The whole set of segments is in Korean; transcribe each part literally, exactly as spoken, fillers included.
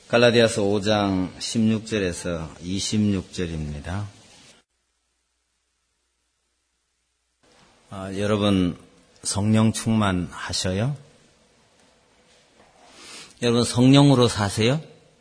갈라디아서 오 장 십육 절에서 이십육 절입니다. 아, 여러분 성령 충만하셔요? 여러분 성령으로 사세요?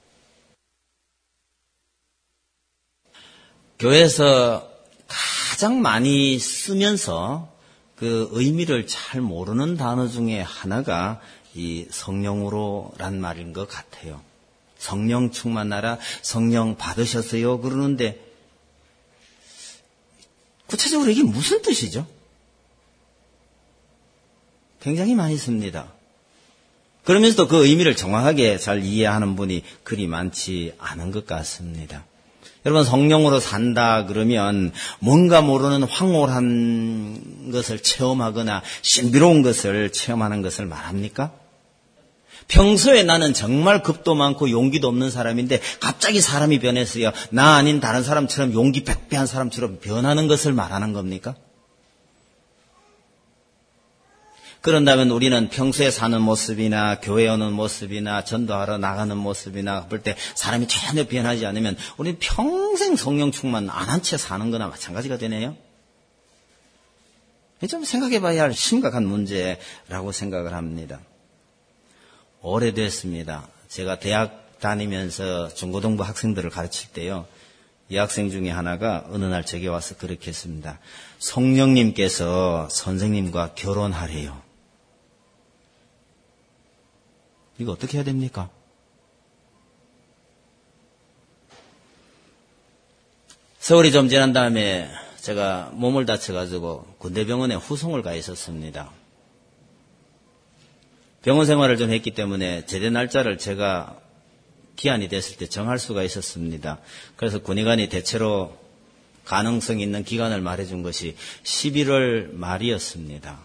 교회에서 가장 많이 쓰면서 그 의미를 잘 모르는 단어 중에 하나가 이 성령으로란 말인 것 같아요. 성령 충만하라, 성령 받으셨어요 그러는데 구체적으로 이게 무슨 뜻이죠? 굉장히 많이 씁니다. 그러면서도 그 의미를 정확하게 잘 이해하는 분이 그리 많지 않은 것 같습니다. 여러분 성령으로 산다 그러면 뭔가 모르는 황홀한 것을 체험하거나 신비로운 것을 체험하는 것을 말합니까? 평소에 나는 정말 겁도 많고 용기도 없는 사람인데 갑자기 사람이 변했어요. 나 아닌 다른 사람처럼 용기 백배한 사람처럼 변하는 것을 말하는 겁니까? 그런다면 우리는 평소에 사는 모습이나 교회 오는 모습이나 전도하러 나가는 모습이나 볼 때 사람이 전혀 변하지 않으면 우리는 평생 성령 충만 안 한 채 사는 거나 마찬가지가 되네요. 좀 생각해 봐야 할 심각한 문제라고 생각을 합니다. 오래됐습니다. 제가 대학 다니면서 중고등부 학생들을 가르칠 때요. 이 학생 중에 하나가 어느 날 제게 와서 그렇게 했습니다. 성령님께서 선생님과 결혼하래요. 이거 어떻게 해야 됩니까? 세월이 좀 지난 다음에 제가 몸을 다쳐가지고 군대병원에 후송을 가 있었습니다. 병원 생활을 좀 했기 때문에 제대 날짜를 제가 기한이 됐을 때 정할 수가 있었습니다. 그래서 군의관이 대체로 가능성 있는 기간을 말해준 것이 십일월 말이었습니다.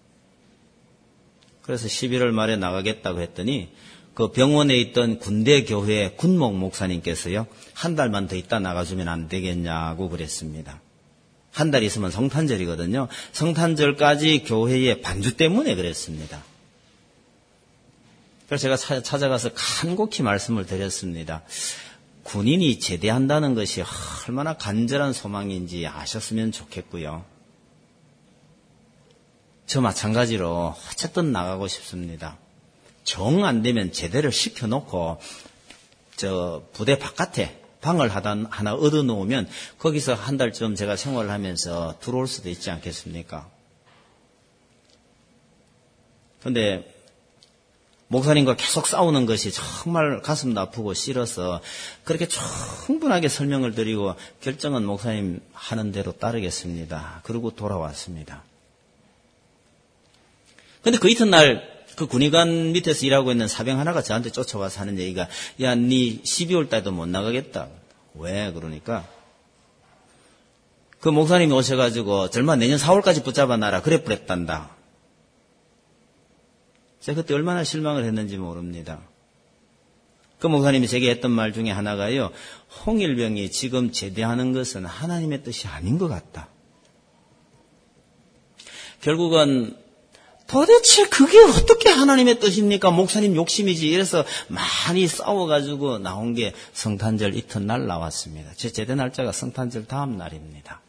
그래서 십일월 말에 나가겠다고 했더니 그 병원에 있던 군대교회 군목 목사님께서요. 한 달만 더 있다 나가주면 안 되겠냐고 그랬습니다. 한 달 있으면 성탄절이거든요. 성탄절까지 교회의 반주 때문에 그랬습니다. 그래서 제가 찾아가서 간곡히 말씀을 드렸습니다. 군인이 제대한다는 것이 얼마나 간절한 소망인지 아셨으면 좋겠고요. 저 마찬가지로 어쨌든 나가고 싶습니다. 정 안 되면 제대를 시켜놓고 저 부대 바깥에 방을 하나, 하나 얻어놓으면 거기서 한 달쯤 제가 생활을 하면서 들어올 수도 있지 않겠습니까? 그런데 목사님과 계속 싸우는 것이 정말 가슴도 아프고 싫어서 그렇게 충분하게 설명을 드리고 결정은 목사님 하는 대로 따르겠습니다. 그러고 돌아왔습니다. 근데 그 이튿날 그 군의관 밑에서 일하고 있는 사병 하나가 저한테 쫓아와서 하는 얘기가 야, 니 십이월 달도 못 나가겠다. 왜? 그러니까 그 목사님이 오셔가지고 절마 내년 사월까지 붙잡아 놔라. 그래 버렸단다. 제가 그때 얼마나 실망을 했는지 모릅니다. 그 목사님이 제게 했던 말 중에 하나가요. 홍일병이 지금 제대하는 것은 하나님의 뜻이 아닌 것 같다. 결국은 도대체 그게 어떻게 하나님의 뜻입니까? 목사님 욕심이지. 이래서 많이 싸워가지고 나온 게 성탄절 이튿날 나왔습니다. 제 제대 날짜가 성탄절 다음 날입니다.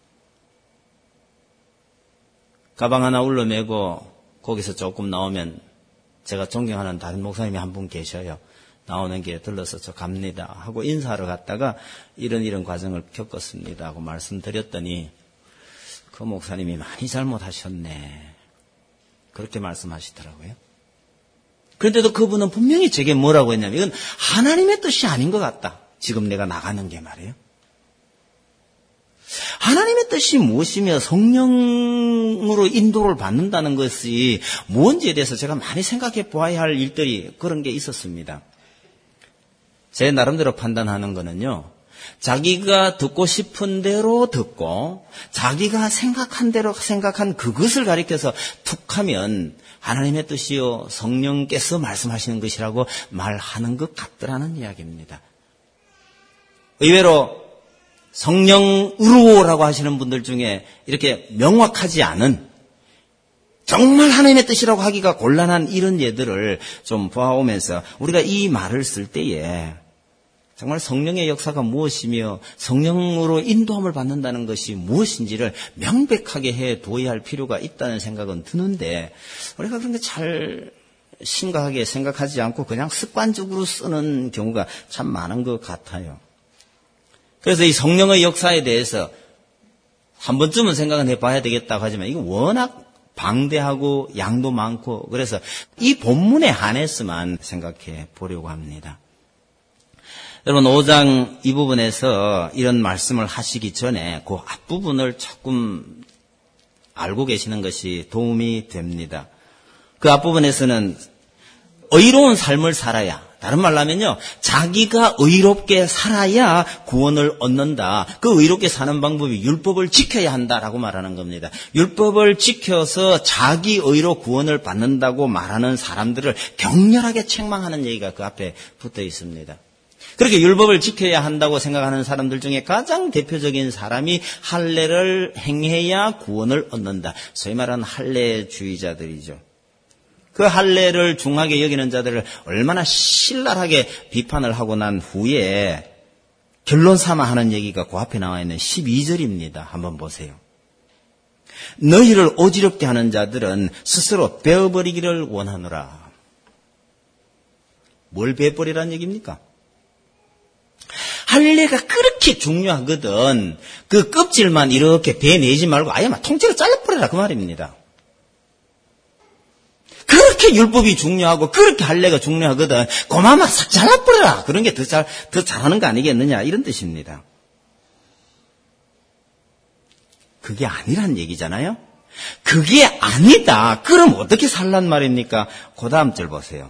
가방 하나 울러매고 거기서 조금 나오면 제가 존경하는 다른 목사님이 한 분 계셔요. 나오는 길에 들러서 저 갑니다 하고 인사하러 갔다가 이런 이런 과정을 겪었습니다 하고 말씀드렸더니 그 목사님이 많이 잘못하셨네. 그렇게 말씀하시더라고요. 그런데도 그분은 분명히 제게 뭐라고 했냐면 이건 하나님의 뜻이 아닌 것 같다. 지금 내가 나가는 게 말이에요. 하나님의 뜻이 무엇이며 성령으로 인도를 받는다는 것이 뭔지에 대해서 제가 많이 생각해 보아야 할 일들이 그런 게 있었습니다. 제 나름대로 판단하는 거는요. 자기가 듣고 싶은 대로 듣고 자기가 생각한 대로 생각한 그것을 가리켜서 툭 하면 하나님의 뜻이요 성령께서 말씀하시는 것이라고 말하는 것 같더라는 이야기입니다. 의외로 성령으로라고 하시는 분들 중에 이렇게 명확하지 않은 정말 하나님의 뜻이라고 하기가 곤란한 이런 예들을 좀 보아오면서 우리가 이 말을 쓸 때에 정말 성령의 역사가 무엇이며 성령으로 인도함을 받는다는 것이 무엇인지를 명백하게 해 둬야 할 필요가 있다는 생각은 드는데 우리가 그런 게 잘 심각하게 생각하지 않고 그냥 습관적으로 쓰는 경우가 참 많은 것 같아요. 그래서 이 성령의 역사에 대해서 한 번쯤은 생각은 해봐야 되겠다고 하지만 이거 워낙 방대하고 양도 많고 그래서 이 본문에 한해서만 생각해 보려고 합니다. 여러분 오 장 이 부분에서 이런 말씀을 하시기 전에 그 앞부분을 조금 알고 계시는 것이 도움이 됩니다. 그 앞부분에서는 의로운 삶을 살아야, 다른 말로 하면요, 자기가 의롭게 살아야 구원을 얻는다. 그 의롭게 사는 방법이 율법을 지켜야 한다라고 말하는 겁니다. 율법을 지켜서 자기 의로 구원을 받는다고 말하는 사람들을 격렬하게 책망하는 얘기가 그 앞에 붙어 있습니다. 그렇게 율법을 지켜야 한다고 생각하는 사람들 중에 가장 대표적인 사람이 할례를 행해야 구원을 얻는다. 소위 말하는 할례주의자들이죠. 그 할례를 중하게 여기는 자들을 얼마나 신랄하게 비판을 하고 난 후에 결론 삼아 하는 얘기가 그 앞에 나와 있는 십이 절입니다. 한번 보세요. 너희를 어지럽게 하는 자들은 스스로 베어버리기를 원하노라. 뭘 베어버리라는 얘기입니까? 할례가 그렇게 중요하거든. 그 껍질만 이렇게 베내지 말고 아예 막 통째로 잘라버려라 그 말입니다. 그렇게 율법이 중요하고 그렇게 할례가 중요하거든. 고마마 싹 잘라버려라. 그런 게 더 잘, 더 잘하는 거 아니겠느냐 이런 뜻입니다. 그게 아니란 얘기잖아요. 그게 아니다. 그럼 어떻게 살란 말입니까? 그 다음 절 보세요.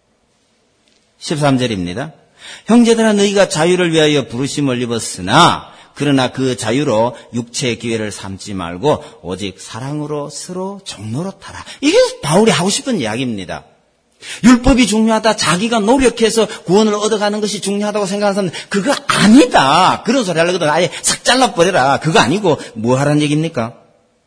십삼 절입니다. 형제들아 너희가 자유를 위하여 부르심을 입었으나 그러나 그 자유로 육체의 기회를 삼지 말고 오직 사랑으로 서로 종노릇하라. 이게 바울이 하고 싶은 이야기입니다. 율법이 중요하다. 자기가 노력해서 구원을 얻어가는 것이 중요하다고 생각하는 사람은 그거 아니다. 그런 소리 하려거든. 아예 싹 잘라버려라. 그거 아니고 뭐 하라는 얘기입니까?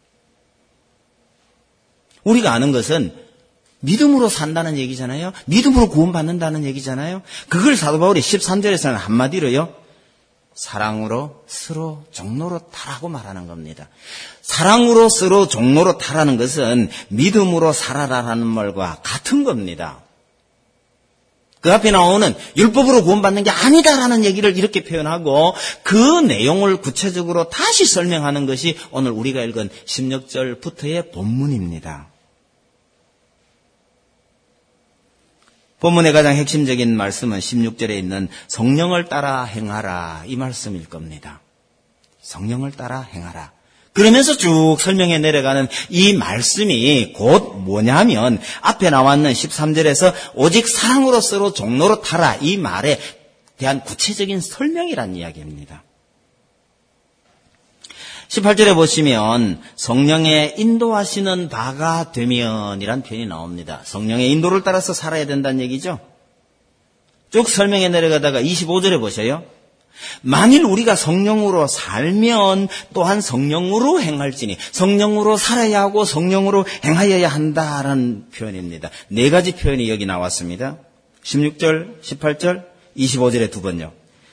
우리가 아는 것은 믿음으로 산다는 얘기잖아요. 믿음으로 구원받는다는 얘기잖아요. 그걸 사도 바울이 십삼 절에서는 한마디로요. 사랑으로 서로 종노릇하라고 말하는 겁니다. 사랑으로 서로 종노릇하라는 것은 믿음으로 살아라라는 말과 같은 겁니다. 그 앞에 나오는 율법으로 구원받는 게 아니다라는 얘기를 이렇게 표현하고 그 내용을 구체적으로 다시 설명하는 것이 오늘 우리가 읽은 십육 절부터의 본문입니다. 본문의 가장 핵심적인 말씀은 십육 절에 있는 성령을 따라 행하라 이 말씀일 겁니다. 성령을 따라 행하라. 그러면서 쭉 설명해 내려가는 이 말씀이 곧 뭐냐면 앞에 나왔는 십삼 절에서 오직 사랑으로 서로 종노릇하라 이 말에 대한 구체적인 설명이란 이야기입니다. 십팔 절에 보시면 성령의 인도하시는 바가 되면 이란 표현이 나옵니다. 성령의 인도를 따라서 살아야 된다는 얘기죠. 쭉 설명해 내려가다가 이십오 절에 보셔요. 만일 우리가 성령으로 살면 또한 성령으로 행할지니 성령으로 살아야 하고 성령으로 행하여야 한다라는 표현입니다. 네 가지 표현이 여기 나왔습니다. 십육 절, 십팔 절, 이십오 절에 두 번요.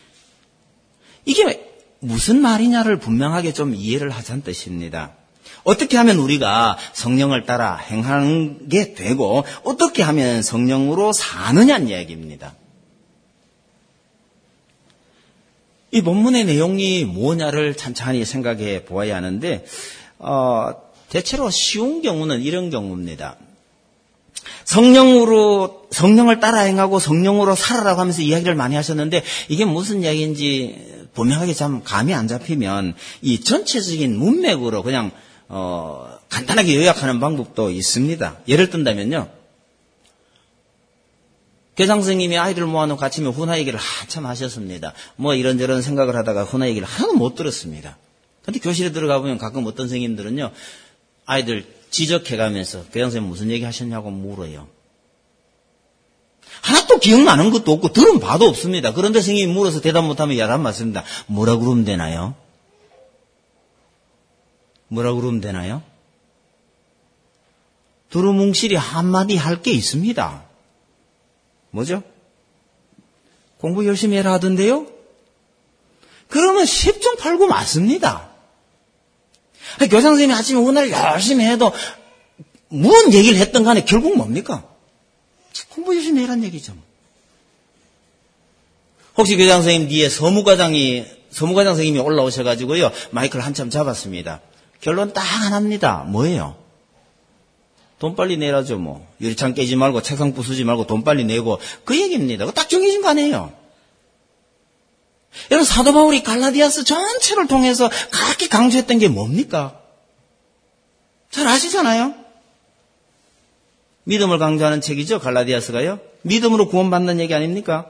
이게 무슨 말이냐를 분명하게 좀 이해를 하자는 뜻입니다. 어떻게 하면 우리가 성령을 따라 행하는 게 되고 어떻게 하면 성령으로 사느냐는 이야기입니다. 이 본문의 내용이 뭐냐를 찬찬히 생각해 보아야 하는데 어, 대체로 쉬운 경우는 이런 경우입니다. 성령으로 성령을 따라 행하고 성령으로 살아라고 하면서 이야기를 많이 하셨는데 이게 무슨 이야기인지 분명하게 참 감이 안 잡히면 이 전체적인 문맥으로 그냥 어, 간단하게 요약하는 방법도 있습니다. 예를 든다면요. 교장 선생님이 아이들 모아놓고 아침에 훈화 얘기를 한참 하셨습니다. 뭐 이런저런 생각을 하다가 훈화 얘기를 하나도 못 들었습니다. 근데 교실에 들어가 보면 가끔 어떤 선생님들은요. 아이들 지적해가면서 교장 선생님 무슨 얘기 하셨냐고 물어요. 하나도 기억나는 것도 없고 들은 바도 없습니다. 그런데 선생님이 물어서 대답 못하면 야단 맞습니다. 뭐라 그러면 되나요? 뭐라 그러면 되나요? 두루뭉실이 한마디 할 게 있습니다. 뭐죠? 공부 열심히 해라 하던데요? 그러면 십중팔구 맞습니다. 교장선생님이 아침에 오늘 열심히 해도 무슨 얘기를 했던 간에 결국 뭡니까? 공부 열심히 해라는 얘기죠. 혹시 교장선생님 뒤에 서무과장이, 서무과장 선생님이 올라오셔가지고요, 마이크를 한참 잡았습니다. 결론 딱 하나입니다. 뭐예요? 돈 빨리 내라죠, 뭐. 유리창 깨지 말고, 책상 부수지 말고, 돈 빨리 내고, 그 얘기입니다. 딱 정해진 거 아니에요. 여러분, 사도 바울이 갈라디아서 전체를 통해서 그렇게 강조했던 게 뭡니까? 잘 아시잖아요? 믿음을 강조하는 책이죠, 갈라디아서가요. 믿음으로 구원받는 얘기 아닙니까?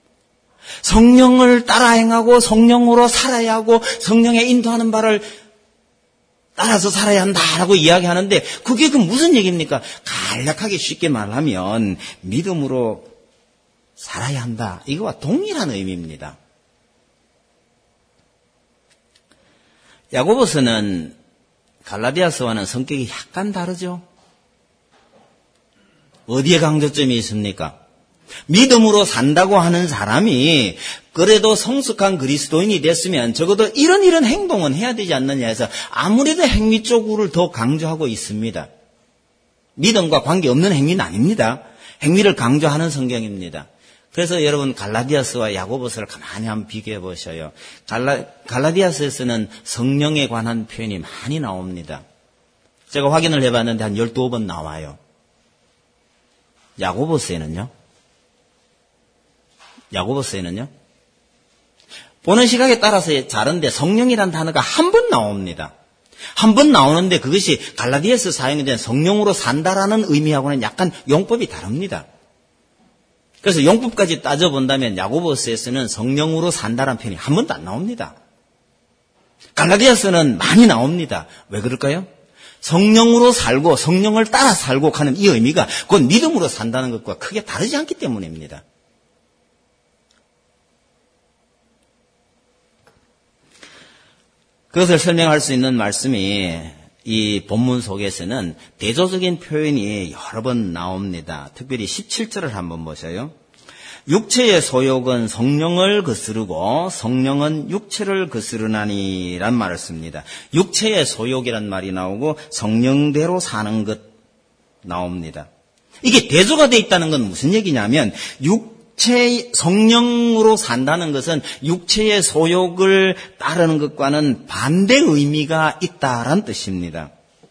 성령을 따라 행하고 성령으로 살아야 하고 성령의 인도하는 바를 따라서 살아야 한다라고 이야기하는데 그게 그 무슨 얘기입니까? 간략하게 쉽게 말하면 믿음으로 살아야 한다. 이거와 동일한 의미입니다. 야고보서는 갈라디아서와는 성격이 약간 다르죠. 어디에 강조점이 있습니까? 믿음으로 산다고 하는 사람이 그래도 성숙한 그리스도인이 됐으면 적어도 이런 이런 행동은 해야 되지 않느냐 해서 아무래도 행위 쪽을 더 강조하고 있습니다. 믿음과 관계없는 행위는 아닙니다. 행위를 강조하는 성경입니다. 그래서 여러분 갈라디아서와 야고보서를 가만히 한번 비교해 보셔요. 갈라, 갈라디아서에서는 성령에 관한 표현이 많이 나옵니다. 제가 확인을 해봤는데 한 열두 번 나와요. 야고보서에는요? 야고보서에는요? 보는 시각에 따라서 다른데 성령이라는 단어가 한 번 나옵니다. 한 번 나오는데 그것이 갈라디아서 사용이 된 성령으로 산다라는 의미하고는 약간 용법이 다릅니다. 그래서 용법까지 따져본다면 야고보서에서는 성령으로 산다라는 표현이 한 번도 안 나옵니다. 갈라디아서는 많이 나옵니다. 왜 그럴까요? 성령으로 살고 성령을 따라 살고 가는 이 의미가 곧 믿음으로 산다는 것과 크게 다르지 않기 때문입니다. 그것을 설명할 수 있는 말씀이 이 본문 속에서는 대조적인 표현이 여러 번 나옵니다. 특별히 십칠 절을 한번 보셔요. 육체의 소욕은 성령을 거스르고 성령은 육체를 거스르나니 란 말을 씁니다. 육체의 소욕이란 말이 나오고 성령대로 사는 것 나옵니다. 이게 대조가 되어 있다는 건 무슨 얘기냐면 육체 성령으로 산다는 것은 육체의 소욕을 따르는 것과는 반대 의미가 있다란 뜻입니다.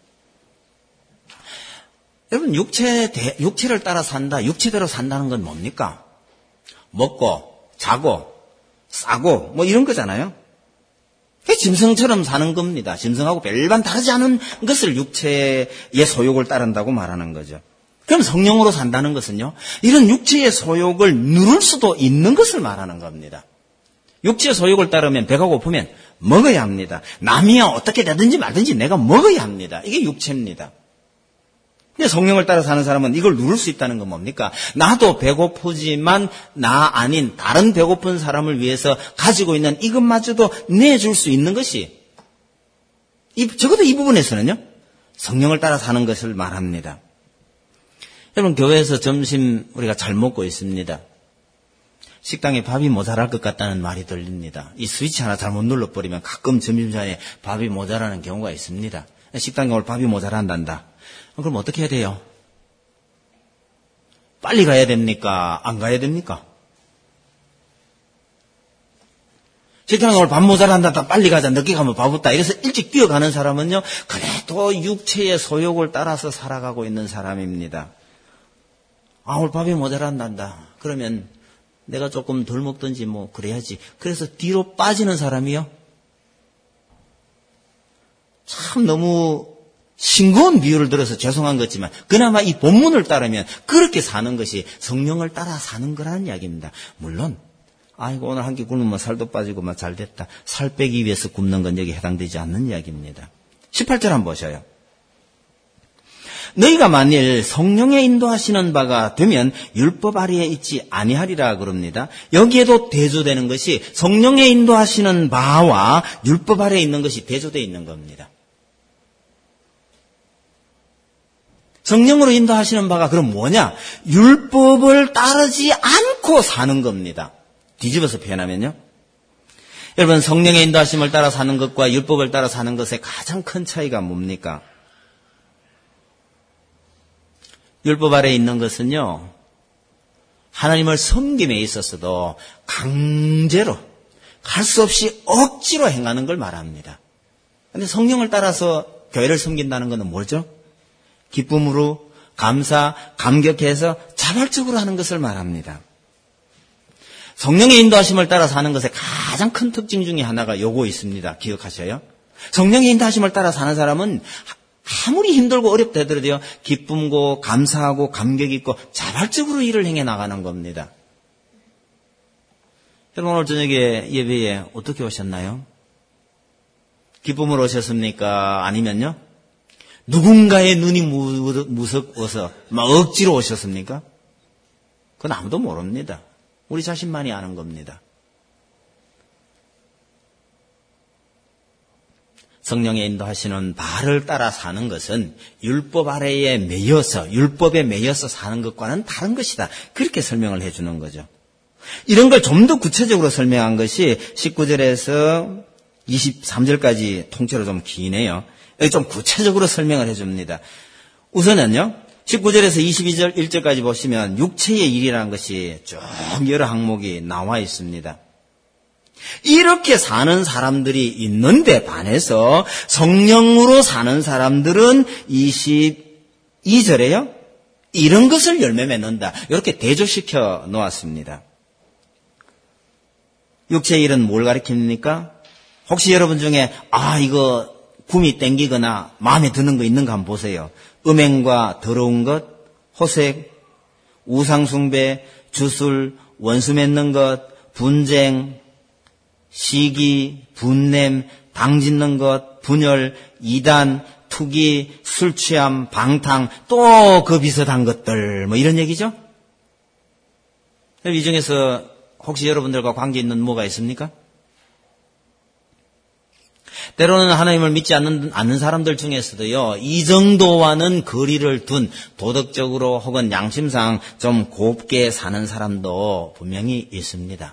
여러분 육체 육체를 따라 산다, 육체대로 산다는 건 뭡니까? 먹고 자고 싸고 뭐 이런 거잖아요. 짐승처럼 사는 겁니다. 짐승하고 별반 다르지 않은 것을 육체의 소욕을 따른다고 말하는 거죠. 그럼 성령으로 산다는 것은요, 이런 육체의 소욕을 누를 수도 있는 것을 말하는 겁니다. 육체의 소욕을 따르면 배가 고프면 먹어야 합니다. 남이야 어떻게 되든지 말든지 내가 먹어야 합니다. 이게 육체입니다. 근데 성령을 따라 사는 사람은 이걸 누를 수 있다는 건 뭡니까? 나도 배고프지만 나 아닌 다른 배고픈 사람을 위해서 가지고 있는 이것마저도 내줄 수 있는 것이 이, 적어도 이 부분에서는요, 성령을 따라 사는 것을 말합니다. 여러분 교회에서 점심 우리가 잘 먹고 있습니다. 식당에 밥이 모자랄 것 같다는 말이 들립니다. 이 스위치 하나 잘못 눌러버리면 가끔 점심시간에 밥이 모자라는 경우가 있습니다. 식당에 오늘 밥이 모자란단다. 그럼 어떻게 해야 돼요? 빨리 가야 됩니까? 안 가야 됩니까? 식당에 오늘 밥 모자란다. 빨리 가자. 늦게 가면 밥 없다. 이래서 일찍 뛰어가는 사람은요, 그래도 육체의 소욕을 따라서 살아가고 있는 사람입니다. 아, 오늘 밥이 모자란단다. 그러면 내가 조금 덜 먹든지 뭐 그래야지. 그래서 뒤로 빠지는 사람이요, 참 너무 싱거운 비유를 들어서 죄송한 거지만 그나마 이 본문을 따르면 그렇게 사는 것이 성령을 따라 사는 거라는 이야기입니다. 물론 아이고 오늘 한 끼 굶으면 살도 빠지고 막 잘 됐다. 살 빼기 위해서 굶는 건 여기 해당되지 않는 이야기입니다. 십팔 절 한번 보셔요. 너희가 만일 성령의 인도하시는 바가 되면 율법 아래에 있지 아니하리라 그럽니다. 여기에도 대조되는 것이 성령의 인도하시는 바와 율법 아래에 있는 것이 대조되어 있는 겁니다. 성령으로 인도하시는 바가 그럼 뭐냐? 율법을 따르지 않고 사는 겁니다. 뒤집어서 표현하면요. 여러분, 성령의 인도하심을 따라 사는 것과 율법을 따라 사는 것의 가장 큰 차이가 뭡니까? 율법 아래에 있는 것은요, 하나님을 섬김에 있어서도 강제로, 할 수 없이 억지로 행하는 걸 말합니다. 그런데 성령을 따라서 교회를 섬긴다는 것은 뭐죠? 기쁨으로, 감사, 감격해서 자발적으로 하는 것을 말합니다. 성령의 인도하심을 따라 사는 것의 가장 큰 특징 중에 하나가 요거 있습니다. 기억하셔요. 성령의 인도하심을 따라 사는 사람은 아무리 힘들고 어렵다 하더라도요, 기쁨고 감사하고 감격 있고 자발적으로 일을 행해 나가는 겁니다. 여러분, 오늘 저녁에 예배에 어떻게 오셨나요? 기쁨으로 오셨습니까? 아니면요, 누군가의 눈이 무섭어서 막 억지로 오셨습니까? 그건 아무도 모릅니다. 우리 자신만이 아는 겁니다. 성령의 인도하시는 바를 따라 사는 것은 율법 아래에 매여서, 율법에 매여서 사는 것과는 다른 것이다. 그렇게 설명을 해주는 거죠. 이런 걸 좀 더 구체적으로 설명한 것이 십구 절에서 이십삼 절까지 통째로 좀 기네요. 여기 좀 구체적으로 설명을 해줍니다. 우선은요, 십구 절에서 이십이 절 일 절까지 보시면 육체의 일이라는 것이 쭉 여러 항목이 나와 있습니다. 이렇게 사는 사람들이 있는데 반해서 성령으로 사는 사람들은 이십이 절에요, 이런 것을 열매 맺는다. 이렇게 대조시켜 놓았습니다. 육체의 일은 뭘 가리킵니까? 혹시 여러분 중에 아 이거 굼이 땡기거나 마음에 드는 거 있는가 한번 보세요. 음행과 더러운 것, 호색, 우상숭배, 주술, 원수 맺는 것, 분쟁, 시기, 분냄, 당짓는 것, 분열, 이단, 투기, 술취함, 방탕, 또 그 비슷한 것들, 뭐 이런 얘기죠? 이 중에서 혹시 여러분들과 관계 있는 뭐가 있습니까? 때로는 하나님을 믿지 않는, 않는 사람들 중에서도요, 이 정도와는 거리를 둔 도덕적으로 혹은 양심상 좀 곱게 사는 사람도 분명히 있습니다.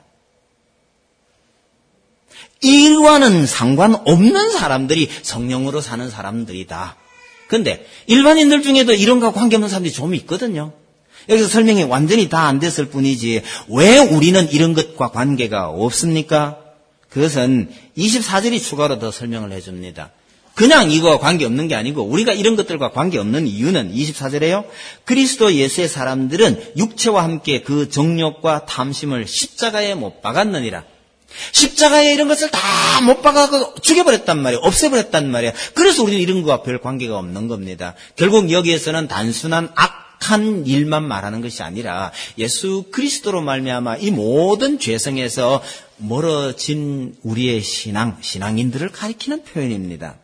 이와는 상관없는 사람들이 성령으로 사는 사람들이다. 그런데 일반인들 중에도 이런 것과 관계없는 사람들이 좀 있거든요. 여기서 설명이 완전히 다 안 됐을 뿐이지 왜 우리는 이런 것과 관계가 없습니까? 그것은 이십사 절이 추가로 더 설명을 해줍니다. 그냥 이거와 관계없는 게 아니고 우리가 이런 것들과 관계없는 이유는 이십사 절에요. 그리스도 예수의 사람들은 육체와 함께 그 정욕과 탐심을 십자가에 못 박았느니라. 십자가에 이런 것을 다 못 박아서 죽여버렸단 말이에요. 없애버렸단 말이에요. 그래서 우리는 이런 것과 별 관계가 없는 겁니다. 결국 여기에서는 단순한 악한 일만 말하는 것이 아니라 예수 그리스도로 말미암아 이 모든 죄성에서 멀어진 우리의 신앙, 신앙인들을 가리키는 표현입니다.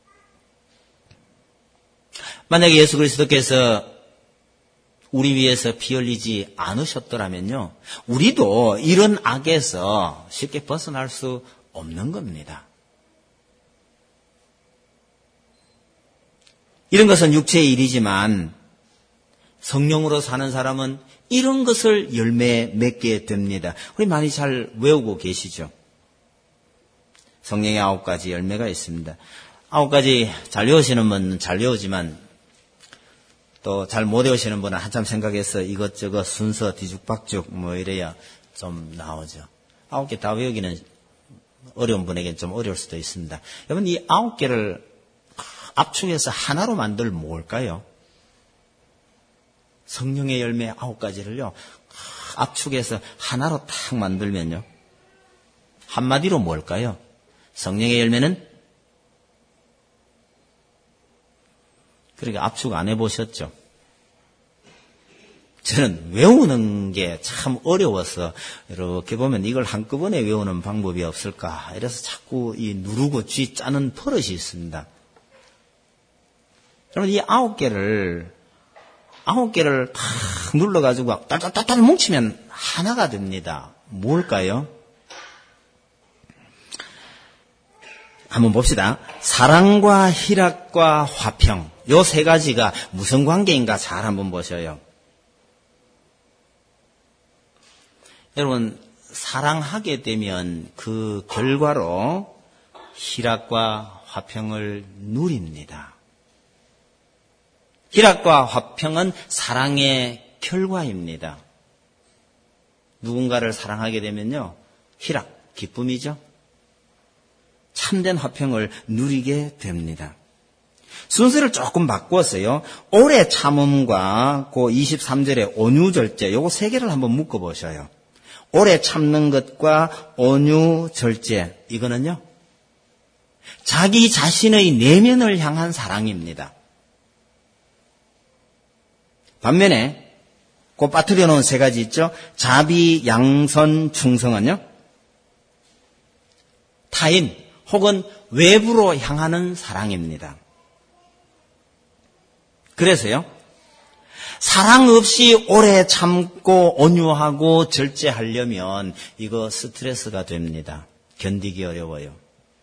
만약에 예수 그리스도께서 우리 위해서 피 흘리지 않으셨더라면요, 우리도 이런 악에서 쉽게 벗어날 수 없는 겁니다. 이런 것은 육체의 일이지만 성령으로 사는 사람은 이런 것을 열매 맺게 됩니다. 우리 많이 잘 외우고 계시죠? 성령의 아홉 가지 열매가 있습니다. 아홉 가지 잘 외우시는 분은 잘 외우지만 또 잘 못 외우시는 분은 한참 생각해서 이것저것 순서 뒤죽박죽 뭐 이래야 좀 나오죠. 아홉 개 다 외우기는 어려운 분에게는 좀 어려울 수도 있습니다. 여러분, 이 아홉 개를 압축해서 하나로 만들 뭘까요? 성령의 열매 아홉 가지를요, 압축해서 하나로 딱 만들면요, 한마디로 뭘까요? 성령의 열매는, 그러니까 압축 안 해보셨죠? 저는 외우는 게 참 어려워서 이렇게 보면 이걸 한꺼번에 외우는 방법이 없을까, 이래서 자꾸 이 누르고 쥐 짜는 버릇이 있습니다. 여러분, 이 아홉 개를 아홉 개를 탁 눌러가지고 딸딸딸딸 뭉치면 하나가 됩니다. 뭘까요? 한번 봅시다. 사랑과 희락과 화평, 요 세 가지가 무슨 관계인가 잘 한번 보셔요. 여러분, 사랑하게 되면 그 결과로 희락과 화평을 누립니다. 희락과 화평은 사랑의 결과입니다. 누군가를 사랑하게 되면요, 희락, 기쁨이죠. 참된 화평을 누리게 됩니다. 순서를 조금 바꾸었어요. 오래 참음과 그 이십삼 절의 온유절제, 요거 세 개를 한번 묶어보셔요. 오래 참는 것과 온유절제, 이거는요, 자기 자신의 내면을 향한 사랑입니다. 반면에 그 빠뜨려 놓은 세 가지 있죠. 자비, 양선, 충성은요, 타인 혹은 외부로 향하는 사랑입니다. 그래서요, 사랑 없이 오래 참고 온유하고 절제하려면 이거 스트레스가 됩니다. 견디기 어려워요.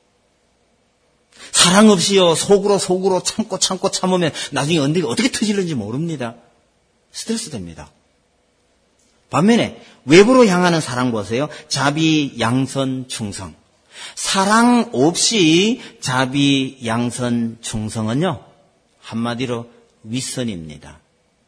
사랑 없이요, 속으로 속으로 참고 참고 참으면 나중에 언제가 어떻게 터질는지 모릅니다. 스트레스 됩니다. 반면에 외부로 향하는 사랑 보세요. 자비, 양선, 충성. 사랑 없이 자비, 양선, 충성은요, 한마디로 윗선입니다.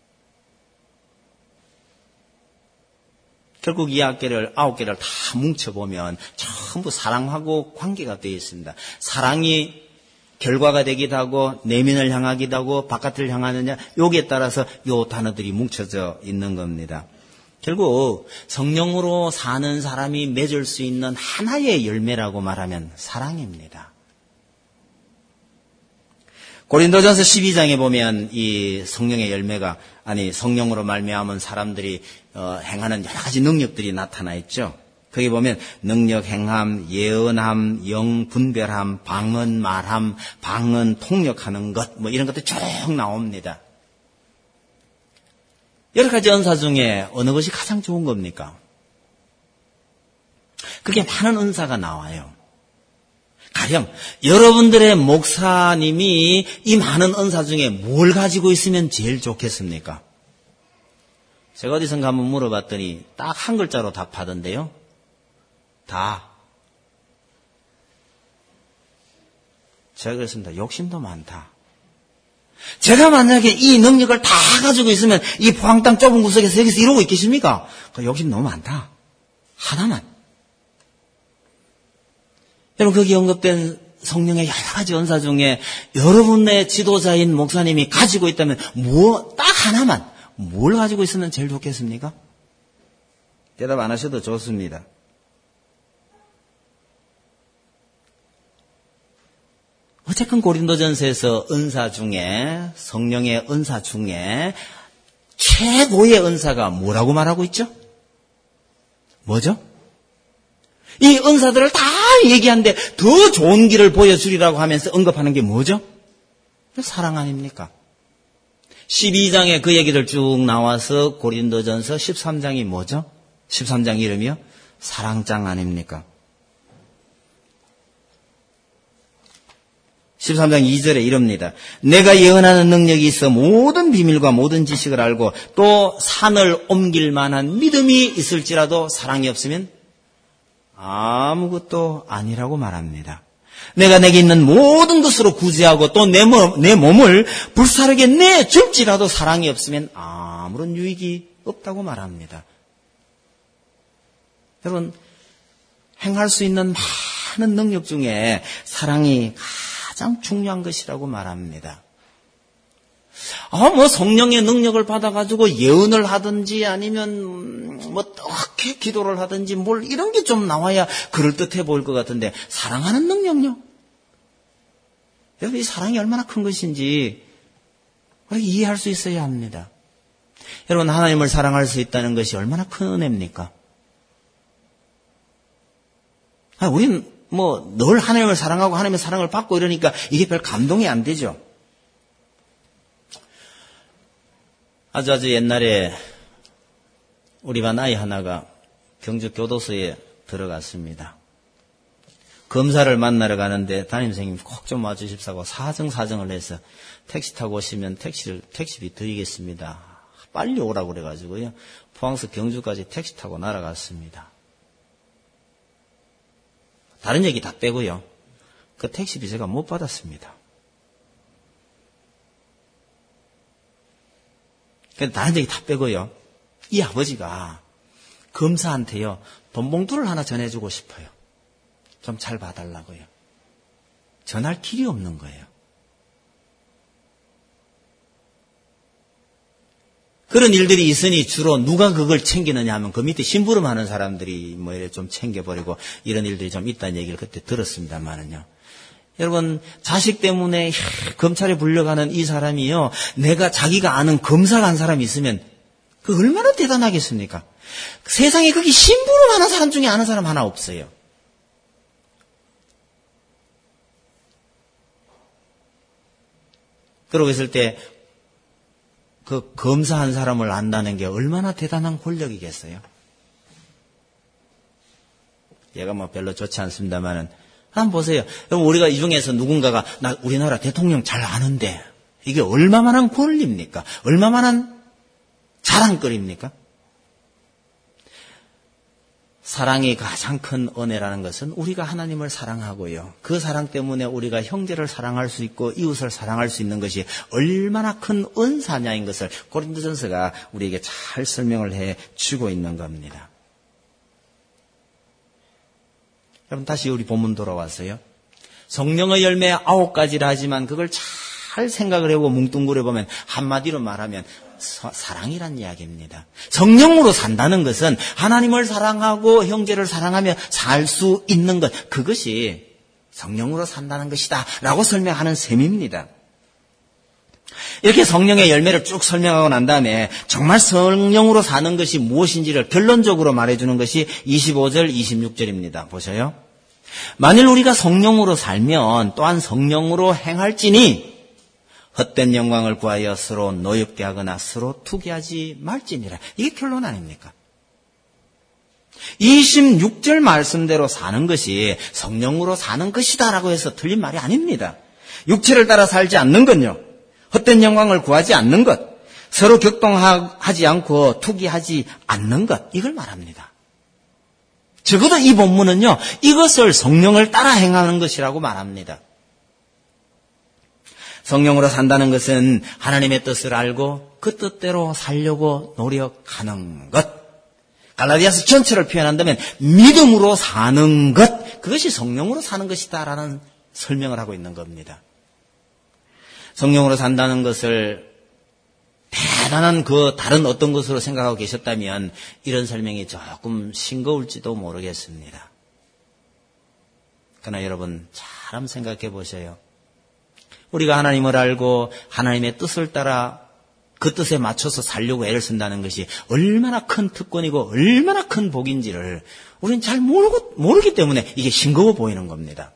결국 이 아홉 개를, 아홉 개를 다 뭉쳐보면 전부 사랑하고 관계가 되어 있습니다. 사랑이 결과가 되기도 하고, 내면을 향하기도 하고, 바깥을 향하느냐, 여기에 따라서 요 단어들이 뭉쳐져 있는 겁니다. 결국 성령으로 사는 사람이 맺을 수 있는 하나의 열매라고 말하면 사랑입니다. 고린도전서 십이 장에 보면 이 성령의 열매가, 아니 성령으로 말미암은 사람들이 어, 행하는 여러 가지 능력들이 나타나 있죠. 거기 보면 능력, 행함, 예언함, 영, 분별함, 방언, 말함, 방언, 통역하는 것, 뭐 이런 것들이 쭉 나옵니다. 여러 가지 은사 중에 어느 것이 가장 좋은 겁니까? 그렇게 많은 은사가 나와요. 가령 여러분들의 목사님이 이 많은 은사 중에 뭘 가지고 있으면 제일 좋겠습니까? 제가 어디선가 한번 물어봤더니 딱 한 글자로 답하던데요. 다. 제가 그랬습니다. 욕심도 많다. 제가 만약에 이 능력을 다 가지고 있으면 이 포항땅 좁은 구석에서 여기서 이러고 있겠습니까? 욕심 너무 많다. 하나만. 여러분, 거기 언급된 성령의 여러 가지 은사 중에 여러분의 지도자인 목사님이 가지고 있다면 뭐, 딱 하나만 뭘 가지고 있으면 제일 좋겠습니까? 대답 안 하셔도 좋습니다. 어쨌든 고린도전서에서 은사 중에, 성령의 은사 중에 최고의 은사가 뭐라고 말하고 있죠? 뭐죠? 이 은사들을 다 얘기하는데 더 좋은 길을 보여주리라고 하면서 언급하는 게 뭐죠? 사랑 아닙니까? 십이 장에 그 얘기를 쭉 나와서 고린도전서 십삼 장이 뭐죠? 십삼 장 이름이요? 사랑장 아닙니까? 십삼 장 이 절에 이럽니다. 내가 예언하는 능력이 있어 모든 비밀과 모든 지식을 알고 또 산을 옮길 만한 믿음이 있을지라도 사랑이 없으면 아무것도 아니라고 말합니다. 내가 내게 있는 모든 것으로 구제하고 또 내 몸, 내 몸을 불사르게 내줄지라도 사랑이 없으면 아무런 유익이 없다고 말합니다. 여러분, 행할 수 있는 많은 능력 중에 사랑이 가장 중요한 것이라고 말합니다. 아, 뭐 성령의 능력을 받아가지고 예언을 하든지 아니면 뭐 어떻게 기도를 하든지 뭘 이런 게 좀 나와야 그럴듯해 보일 것 같은데 사랑하는 능력요? 여러분, 이 사랑이 얼마나 큰 것인지 우리 이해할 수 있어야 합니다. 여러분, 하나님을 사랑할 수 있다는 것이 얼마나 큰 은혜입니까? 아, 우리는 뭐 늘 하나님을 사랑하고 하나님의 사랑을 받고 이러니까 이게 별 감동이 안 되죠. 아주 아주 옛날에 우리 반 아이 하나가 경주 교도소에 들어갔습니다. 검사를 만나러 가는데 담임선생님 꼭 좀 와주십사고 사정사정을 해서 택시 타고 오시면 택시를, 택시비 드리겠습니다. 빨리 오라고 그래가지고요. 포항서 경주까지 택시 타고 날아갔습니다. 다른 얘기 다 빼고요. 그 택시비 제가 못 받았습니다. 다른 얘기 다 빼고요. 이 아버지가 검사한테요, 돈 봉투를 하나 전해주고 싶어요. 좀 잘 봐달라고요. 전할 길이 없는 거예요. 그런 일들이 있으니 주로 누가 그걸 챙기느냐 하면 그 밑에 심부름하는 사람들이 뭐 이래 좀 챙겨버리고 이런 일들이 좀 있다는 얘기를 그때 들었습니다만은요. 여러분, 자식 때문에 검찰에 불려가는 이 사람이요, 내가 자기가 아는 검사가 한 사람이 있으면 그 얼마나 대단하겠습니까? 세상에 그게 심부름하는 사람 중에 아는 사람 하나 없어요. 그러고 있을 때 그 검사한 사람을 안다는 게 얼마나 대단한 권력이겠어요? 얘가 뭐 별로 좋지 않습니다만은 한번 보세요. 여러분, 우리가 이 중에서 누군가가 나 우리나라 대통령 잘 아는데 이게 얼마만한 권리입니까? 얼마만한 자랑거리입니까? 사랑이 가장 큰 은혜라는 것은 우리가 하나님을 사랑하고요. 그 사랑 때문에 우리가 형제를 사랑할 수 있고 이웃을 사랑할 수 있는 것이 얼마나 큰 은사냐인 것을 고린도전서가 우리에게 잘 설명을 해 주고 있는 겁니다. 여러분, 다시 우리 본문 돌아왔어요. 성령의 열매 아홉 가지라 하지만 그걸 잘 생각을 해보고 뭉뚱그려 보면 한마디로 말하면 사랑이란 이야기입니다. 성령으로 산다는 것은 하나님을 사랑하고 형제를 사랑하며 살 수 있는 것, 그것이 성령으로 산다는 것이다 라고 설명하는 셈입니다. 이렇게 성령의 열매를 쭉 설명하고 난 다음에 정말 성령으로 사는 것이 무엇인지를 결론적으로 말해주는 것이 이십오 절, 이십육 절입니다. 보세요. 만일 우리가 성령으로 살면 또한 성령으로 행할지니 헛된 영광을 구하여 서로 노엽게 하거나 서로 투기하지 말지니라. 이게 결론 아닙니까? 이십육 절 말씀대로 사는 것이 성령으로 사는 것이다라고 해서 틀린 말이 아닙니다. 육체를 따라 살지 않는 건요, 헛된 영광을 구하지 않는 것, 서로 격동하지 않고 투기하지 않는 것, 이걸 말합니다. 적어도 이 본문은요, 이것을 성령을 따라 행하는 것이라고 말합니다. 성령으로 산다는 것은 하나님의 뜻을 알고 그 뜻대로 살려고 노력하는 것. 갈라디아서 전체를 표현한다면 믿음으로 사는 것. 그것이 성령으로 사는 것이다라는 설명을 하고 있는 겁니다. 성령으로 산다는 것을 대단한 그 다른 어떤 것으로 생각하고 계셨다면 이런 설명이 조금 싱거울지도 모르겠습니다. 그러나 여러분, 잘 한번 생각해 보세요. 우리가 하나님을 알고 하나님의 뜻을 따라 그 뜻에 맞춰서 살려고 애를 쓴다는 것이 얼마나 큰 특권이고 얼마나 큰 복인지를 우리는 잘 모르고, 모르기 때문에 이게 싱거워 보이는 겁니다.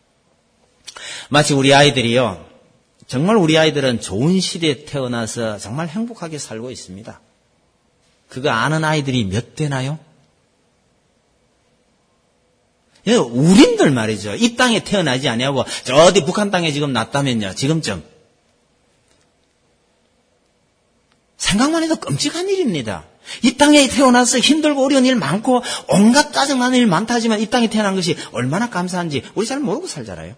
마치 우리 아이들이요, 정말 우리 아이들은 좋은 시대에 태어나서 정말 행복하게 살고 있습니다. 그거 아는 아이들이 몇 되나요? 우린들 말이죠. 이 땅에 태어나지 아니하고 저 어디 북한 땅에 지금 났다면요, 지금쯤 생각만 해도 끔찍한 일입니다. 이 땅에 태어나서 힘들고 어려운 일 많고 온갖 짜증나는 일 많다지만 이 땅에 태어난 것이 얼마나 감사한지 우리 잘 모르고 살잖아요.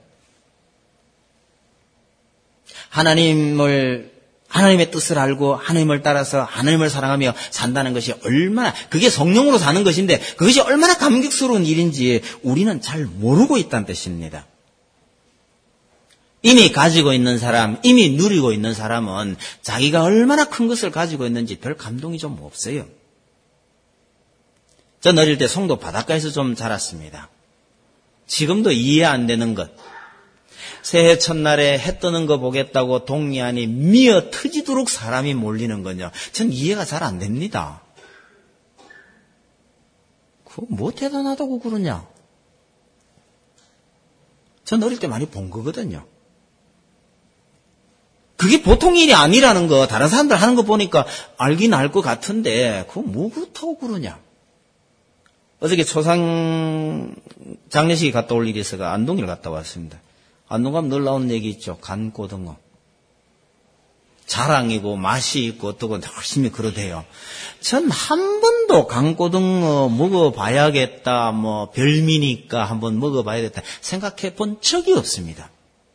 하나님을 하나님의 뜻을 알고 하나님을 따라서 하나님을 사랑하며 산다는 것이 얼마나, 그게 성령으로 사는 것인데 그것이 얼마나 감격스러운 일인지 우리는 잘 모르고 있다는 뜻입니다. 이미 가지고 있는 사람, 이미 누리고 있는 사람은 자기가 얼마나 큰 것을 가지고 있는지 별 감동이 좀 없어요. 전 어릴 때 송도 바닷가에서 좀 자랐습니다. 지금도 이해 안 되는 것. 새해 첫날에 해 뜨는 거 보겠다고 동리안이 미어 터지도록 사람이 몰리는 건요, 전 이해가 잘 안 됩니다. 그거 뭐 대단하다고 그러냐? 전 어릴 때 많이 본 거거든요. 그게 보통 일이 아니라는 거 다른 사람들 하는 거 보니까 알긴 알 것 같은데 그거 뭐 그렇다고 그러냐? 어저께 초상 장례식에 갔다 올 일이 있어서 안동을 갔다 왔습니다. 안동 가면 늘 나오는 얘기 있죠. 간고등어. 자랑이고 맛이 있고 어떻고 열심히 그러대요. 전 한 번도 간고등어 먹어봐야겠다, 뭐 별미니까 한번 먹어봐야겠다 생각해 본 적이 없습니다.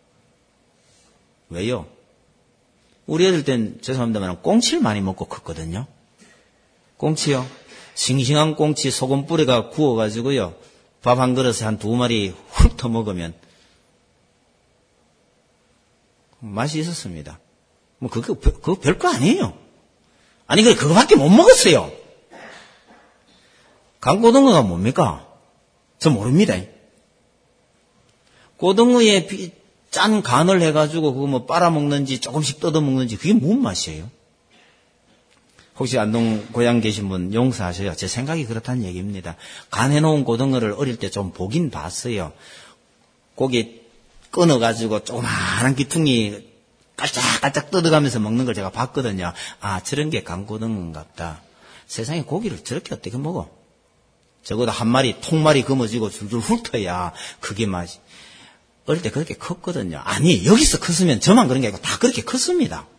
왜요? 우리 애들 땐 죄송합니다만 꽁치를 많이 먹고 컸거든요. 꽁치요. 싱싱한 꽁치 소금 뿌리가 구워가지고요. 밥 한 그릇에 한 두 마리 훑어 먹으면 맛이 있었습니다. 뭐 그거 그거 별거 아니에요. 아니 그래 그거밖에 못 먹었어요. 간고등어가 뭡니까? 저 모릅니다. 고등어에 비, 짠 간을 해가지고 그거 뭐 빨아먹는지 조금씩 뜯어먹는지 그게 뭔 맛이에요? 혹시 안동 고향 계신 분 용서하셔요. 제 생각이 그렇다는 얘기입니다. 간 해놓은 고등어를 어릴 때 좀 보긴 봤어요. 고기 끊어가지고 조그마한 기퉁이 깔짝깔짝 뜯어가면서 먹는 걸 제가 봤거든요. 아, 저런 게 간고등어인갑다. 세상에 고기를 저렇게 어떻게 먹어? 적어도 한 마리, 통마리 금어지고 줄줄 훑어야 그게 맛이. 어릴 때 그렇게 컸거든요. 아니, 여기서 컸으면 저만 그런 게 아니고 다 그렇게 컸습니다.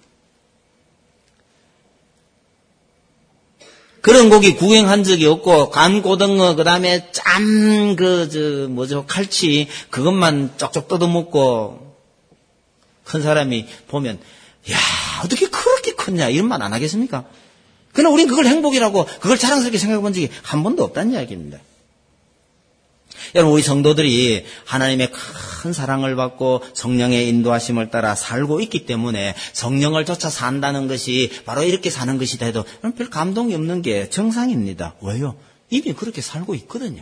그런 고기 구경한 적이 없고, 간고등어, 그 다음에 짠, 그, 저, 뭐죠, 칼치, 그것만 쪽쪽 뜯어먹고, 큰 사람이 보면, 야, 어떻게 그렇게 컸냐, 이런 말 안 하겠습니까? 그러나 우린 그걸 행복이라고, 그걸 자랑스럽게 생각해 본 적이 한 번도 없다는 이야기입니다. 여러분, 우리 성도들이 하나님의 큰 사랑을 받고 성령의 인도하심을 따라 살고 있기 때문에 성령을 쫓아 산다는 것이 바로 이렇게 사는 것이다 해도 별 감동이 없는 게 정상입니다. 왜요? 이미 그렇게 살고 있거든요.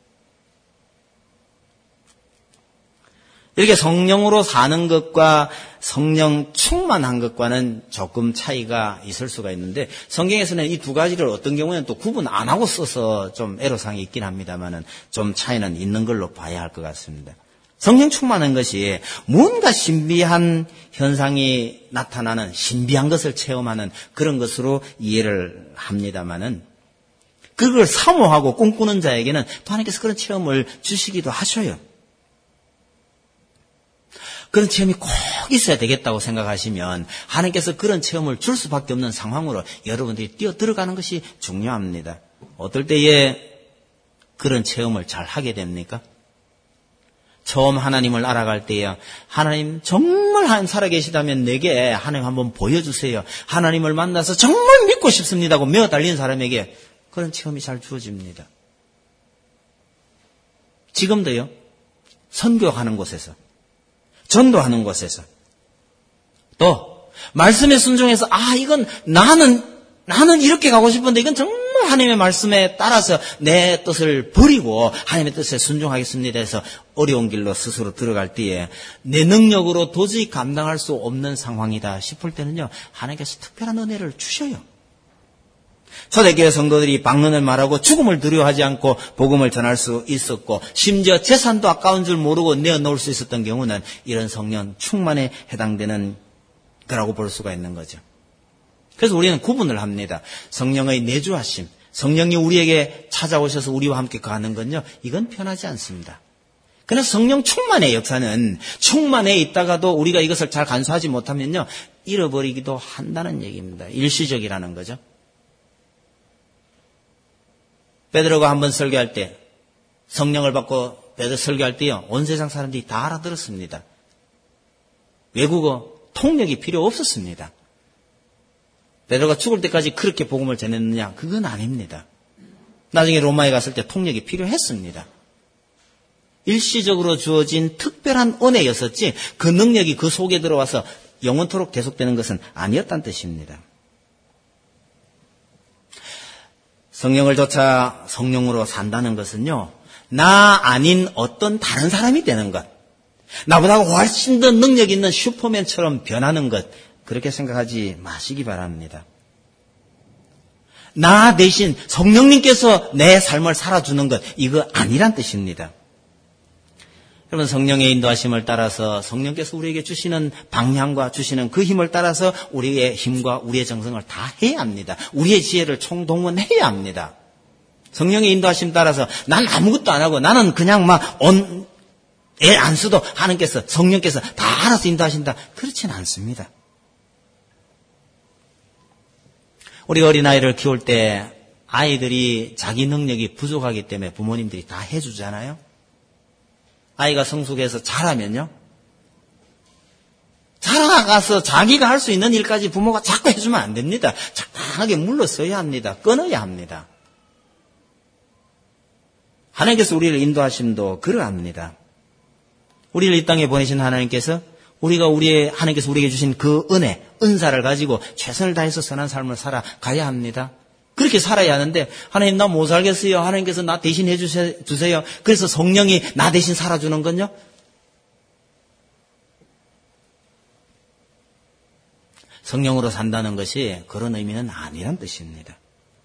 이렇게 성령으로 사는 것과 성령 충만한 것과는 조금 차이가 있을 수가 있는데 성경에서는 이 두 가지를 어떤 경우에는 또 구분 안 하고 써서 좀 애로사항이 있긴 합니다만은 좀 차이는 있는 걸로 봐야 할 것 같습니다. 성령 충만한 것이 뭔가 신비한 현상이 나타나는 신비한 것을 체험하는 그런 것으로 이해를 합니다만은 그걸 사모하고 꿈꾸는 자에게는 또 하나님께서 그런 체험을 주시기도 하셔요. 그런 체험이 꼭 있어야 되겠다고 생각하시면 하나님께서 그런 체험을 줄 수밖에 없는 상황으로 여러분들이 뛰어 들어가는 것이 중요합니다. 어떨 때에 그런 체험을 잘 하게 됩니까? 처음 하나님을 알아갈 때에 하나님 정말 하나님 살아계시다면 내게 하나님 한번 보여주세요. 하나님을 만나서 정말 믿고 싶습니다고 메어 달리는 사람에게 그런 체험이 잘 주어집니다. 지금도요. 선교하는 곳에서 전도하는 곳에서 또 말씀에 순종해서 아 이건 나는 나는 이렇게 가고 싶은데 이건 정말 하나님의 말씀에 따라서 내 뜻을 버리고 하나님의 뜻에 순종하겠습니다 해서 어려운 길로 스스로 들어갈 때에 내 능력으로 도저히 감당할 수 없는 상황이다 싶을 때는요 하나님께서 특별한 은혜를 주셔요. 초대교회 성도들이 방언을 말하고 죽음을 두려워하지 않고 복음을 전할 수 있었고 심지어 재산도 아까운 줄 모르고 내어놓을 수 있었던 경우는 이런 성령 충만에 해당되는 거라고 볼 수가 있는 거죠. 그래서 우리는 구분을 합니다. 성령의 내주하심, 성령이 우리에게 찾아오셔서 우리와 함께 거하는 건요. 이건 편하지 않습니다. 그래서 성령 충만의 역사는 충만해 있다가도 우리가 이것을 잘 간수하지 못하면요. 잃어버리기도 한다는 얘기입니다. 일시적이라는 거죠. 베드로가 한번 설교할 때 성령을 받고 베드로 설교할 때요. 온 세상 사람들이 다 알아들었습니다. 외국어 통역이 필요 없었습니다. 베드로가 죽을 때까지 그렇게 복음을 전했느냐? 그건 아닙니다. 나중에 로마에 갔을 때 통역이 필요했습니다. 일시적으로 주어진 특별한 은혜였었지 그 능력이 그 속에 들어와서 영원토록 계속되는 것은 아니었다는 뜻입니다. 성령을 쫓아 성령으로 산다는 것은요. 나 아닌 어떤 다른 사람이 되는 것. 나보다 훨씬 더 능력 있는 슈퍼맨처럼 변하는 것. 그렇게 생각하지 마시기 바랍니다. 나 대신 성령님께서 내 삶을 살아주는 것. 이거 아니란 뜻입니다. 여러분 성령의 인도하심을 따라서 성령께서 우리에게 주시는 방향과 주시는 그 힘을 따라서 우리의 힘과 우리의 정성을 다 해야 합니다. 우리의 지혜를 총동원해야 합니다. 성령의 인도하심 따라서 난 아무것도 안 하고 나는 그냥 막 온, 애 안 써도 하나님께서, 성령께서 다 알아서 인도하신다. 그렇지는 않습니다. 우리 어린아이를 키울 때 아이들이 자기 능력이 부족하기 때문에 부모님들이 다 해주잖아요. 아이가 성숙해서 잘하면요. 자라가서 자기가 할 수 있는 일까지 부모가 자꾸 해주면 안 됩니다. 적당하게 물러서야 합니다. 끊어야 합니다. 하나님께서 우리를 인도하심도 그러합니다. 우리를 이 땅에 보내신 하나님께서 우리가 우리의 하나님께서 우리에게 주신 그 은혜, 은사를 가지고 최선을 다해서 선한 삶을 살아가야 합니다. 그렇게 살아야 하는데 하나님 나 못 살겠어요. 하나님께서 나 대신 해주세요. 그래서 성령이 나 대신 살아주는 건요. 성령으로 산다는 것이 그런 의미는 아니란 뜻입니다.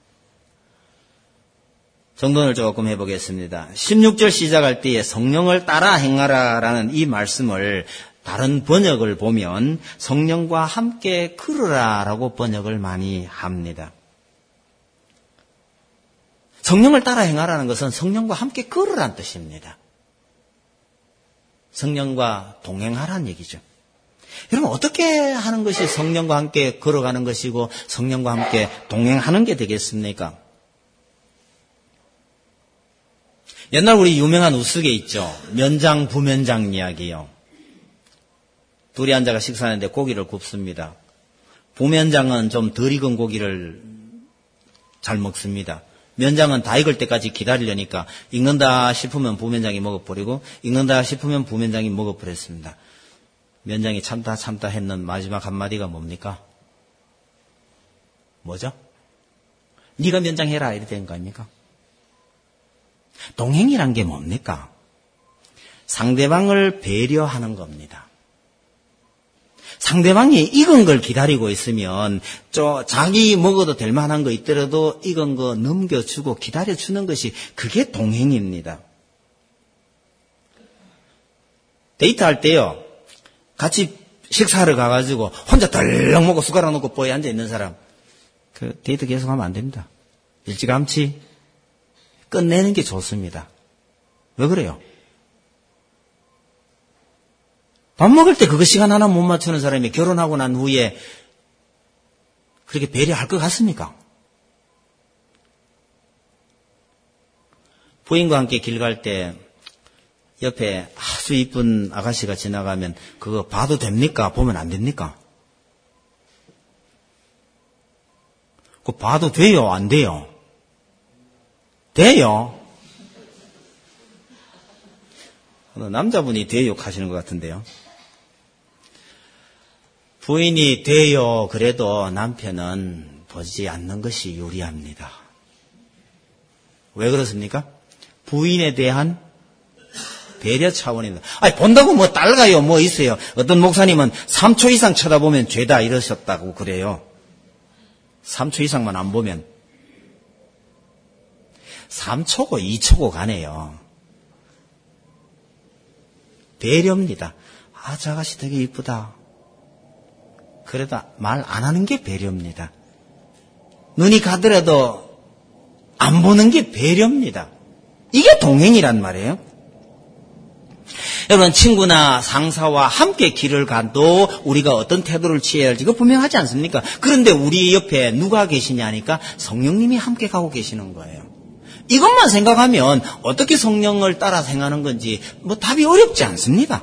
정돈을 조금 해보겠습니다. 십육 절 시작할 때에 성령을 따라 행하라라는 이 말씀을 다른 번역을 보면 성령과 함께 걸으라라고 번역을 많이 합니다. 성령을 따라 행하라는 것은 성령과 함께 걸으라는 뜻입니다. 성령과 동행하라는 얘기죠. 여러분 어떻게 하는 것이 성령과 함께 걸어가는 것이고 성령과 함께 동행하는 게 되겠습니까? 옛날 우리 유명한 우스개 있죠. 면장 부면장 이야기요. 둘이 앉아가 식사하는데 고기를 굽습니다. 부면장은 좀 덜 익은 고기를 잘 먹습니다. 면장은 다 익을 때까지 기다리려니까 익는다 싶으면 부면장이 먹어버리고 익는다 싶으면 부면장이 먹어버렸습니다. 면장이 참다 참다 했는 마지막 한마디가 뭡니까? 뭐죠? 네가 면장해라 이렇게 된 거 아닙니까? 동행이란 게 뭡니까? 상대방을 배려하는 겁니다. 상대방이 익은 걸 기다리고 있으면 저 자기 먹어도 될 만한 거 있더라도 익은 거 넘겨주고 기다려주는 것이 그게 동행입니다. 데이트할 때요. 같이 식사하러 가가지고 혼자 덜렁 먹고 숟가락 놓고 뽀에 앉아있는 사람 그 데이트 계속하면 안 됩니다. 일찌감치 끝내는 게 좋습니다. 왜 그래요? 밥 먹을 때 그거 시간 하나 못 맞추는 사람이 결혼하고 난 후에 그렇게 배려할 것 같습니까? 부인과 함께 길 갈 때 옆에 아주 이쁜 아가씨가 지나가면 그거 봐도 됩니까? 보면 안 됩니까? 그거 봐도 돼요? 안 돼요? 돼요? 남자분이 돼요 하시는 것 같은데요. 부인이 돼요 그래도 남편은 보지 않는 것이 유리합니다. 왜 그렇습니까? 부인에 대한 배려 차원입니다. 아니 본다고 뭐 딸가요 뭐 있어요. 어떤 목사님은 삼 초 이상 쳐다보면 죄다 이러셨다고 그래요. 삼 초 이상만 안 보면 삼 초고 이 초고 가네요. 배려입니다. 아, 저 아가씨 되게 이쁘다. 그래도 말 안 하는 게 배려입니다. 눈이 가더라도 안 보는 게 배려입니다. 이게 동행이란 말이에요. 여러분 친구나 상사와 함께 길을 가도 우리가 어떤 태도를 취해야 할지 그거 분명하지 않습니까? 그런데 우리 옆에 누가 계시냐니까 성령님이 함께 가고 계시는 거예요. 이것만 생각하면 어떻게 성령을 따라 행하는 건지 뭐 답이 어렵지 않습니다.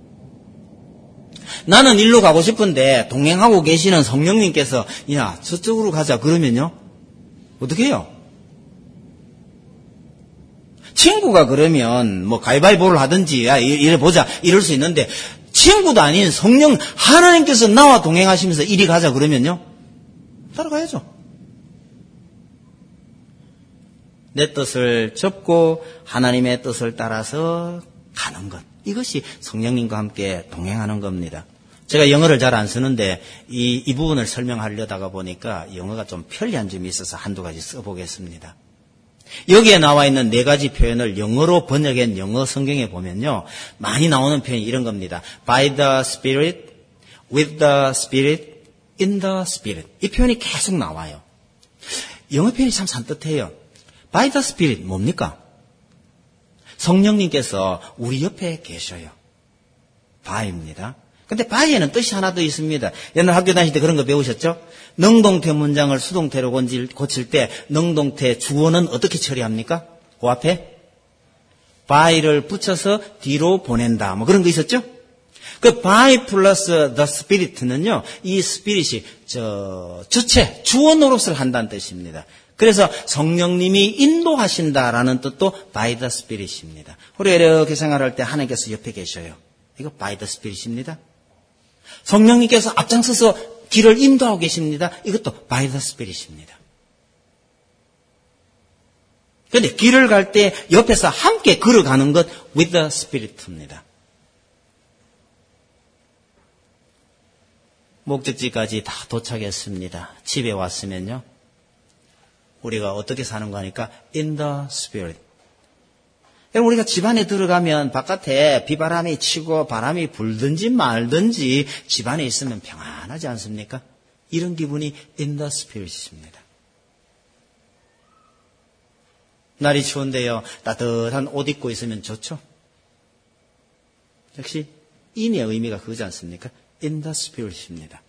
나는 일로 가고 싶은데 동행하고 계시는 성령님께서 야 저쪽으로 가자 그러면요 어떻게 해요? 친구가 그러면 뭐 가위바위보를 하든지 야 이래 보자 이럴 수 있는데 친구도 아닌 성령 하나님께서 나와 동행하시면서 이리 가자 그러면요 따라가야죠. 내 뜻을 접고 하나님의 뜻을 따라서 가는 것. 이것이 성령님과 함께 동행하는 겁니다. 제가 영어를 잘 안 쓰는데 이, 이 부분을 설명하려다가 보니까 영어가 좀 편리한 점이 있어서 한두 가지 써보겠습니다. 여기에 나와 있는 네 가지 표현을 영어로 번역한 영어 성경에 보면요. 많이 나오는 표현이 이런 겁니다. By the Spirit, with the Spirit, in the Spirit. 이 표현이 계속 나와요. 영어 표현이 참 산뜻해요. By the Spirit 뭡니까? 성령님께서 우리 옆에 계셔요. by입니다. 근데 by에는 뜻이 하나 더 있습니다. 옛날 학교 다닐 때 그런 거 배우셨죠? 능동태 문장을 수동태로 고칠 때 능동태 주어는 어떻게 처리합니까? 그 앞에 by를 붙여서 뒤로 보낸다. 뭐 그런 거 있었죠? 그 by 플러스 the spirit는요, 이 spirit이 저 주체, 주어 노릇을 한다는 뜻입니다. 그래서 성령님이 인도하신다라는 뜻도 by the spirit입니다. 우리가 이렇게 생활할 때 하나님께서 옆에 계셔요. 이거 by the spirit입니다. 성령님께서 앞장서서 길을 인도하고 계십니다. 이것도 by the spirit입니다. 그런데 길을 갈 때 옆에서 함께 걸어가는 것 with the spirit입니다. 목적지까지 다 도착했습니다. 집에 왔으면요, 우리가 어떻게 사는 거니까 in the spirit. 여러분, 우리가 집 안에 들어가면 바깥에 비바람이 치고 바람이 불든지 말든지 집 안에 있으면 평안하지 않습니까? 이런 기분이 in the spirit입니다. 날이 추운데요, 따뜻한 옷 입고 있으면 좋죠? 역시 in의 의미가 그거지 않습니까? in the spirit입니다.